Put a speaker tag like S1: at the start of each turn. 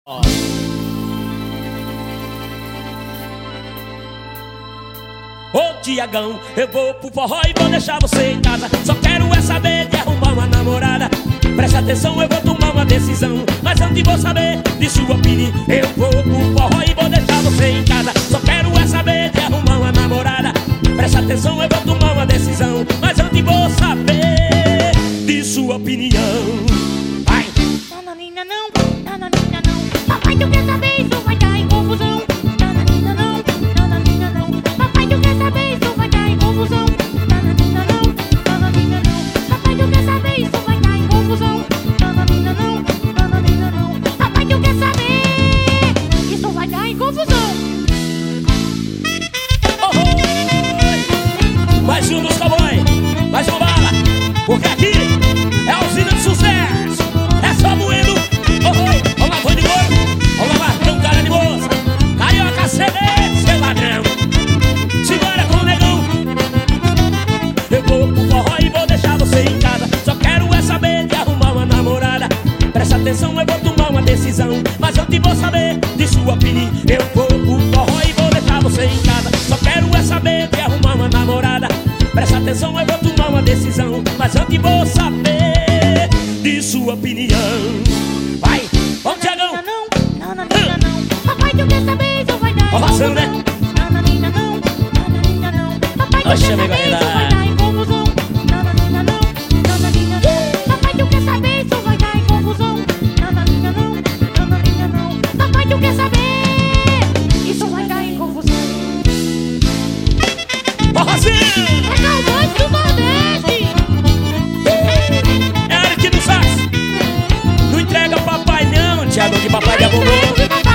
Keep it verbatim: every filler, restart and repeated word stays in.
S1: Ô Tiagão, eu vou pro forró e vou deixar você em casa. Só quero é saber de arrumar uma namorada. Presta atenção, eu vou tomar uma decisão, mas antes vou saber de sua opinião. Eu vou pro forró e vou deixar você em casa. Só quero é saber de arrumar uma namorada. Presta atenção, eu vou tomar uma decisão, mas antes vou saber de sua opinião. Vai!
S2: Nananina não, nananina não. Papai, tu quer saber, isso vai dar em confusão. Nananina não, nananina não. Papai, tu quer saber, isso vai dar em confusão. Nananina não, nananina não. Papai, tu quer saber, isso vai dar em confusão. Nananina não, nananina não. Papai, tu quer saber, isso vai dar em confusão.
S1: Oh, oh. Mais um dos cowboy, mais uma bala, porque aqui é a usina de sucesso. É só moendo. Oh, oh. Vamos lá, boi de boi. Vamos lá, tem um cara de moça. Carioca C D, seu ladrão. Simbora com o negão. Eu vou pro forró e vou deixar você em casa. Só quero é saber de arrumar uma namorada. Presta atenção, eu vou tomar uma decisão, mas antes vou saber de sua opinião. Eu vou pro forró e vou deixar você em casa. Só quero é saber de arrumar uma namorada. Presta atenção, eu vou tomar uma decisão, mas antes vou saber de sua opinião. Vai, vamos, Tiagão.
S2: Não, nananina não. Papai, tu quer saber, isso vai dar em
S1: Ovação, né?
S2: confusão. Nananina não, nananina não. Papai, tu
S1: Oxe,
S2: quer
S1: amigo,
S2: saber, isso
S1: relaxa.
S2: vai dar em confusão. Nananina não, nananina não. Papai, tu quer saber, isso vai dar em confusão. Nananina não, nananina não. Papai, tu quer saber, isso vai dar em confusão.
S1: Ovação!
S2: É cowboy do Nordeste.
S1: É Eric do Sax. Não entrega o papai não, Tiagão, que papai já
S2: Entrega,
S1: bugou.
S2: papai.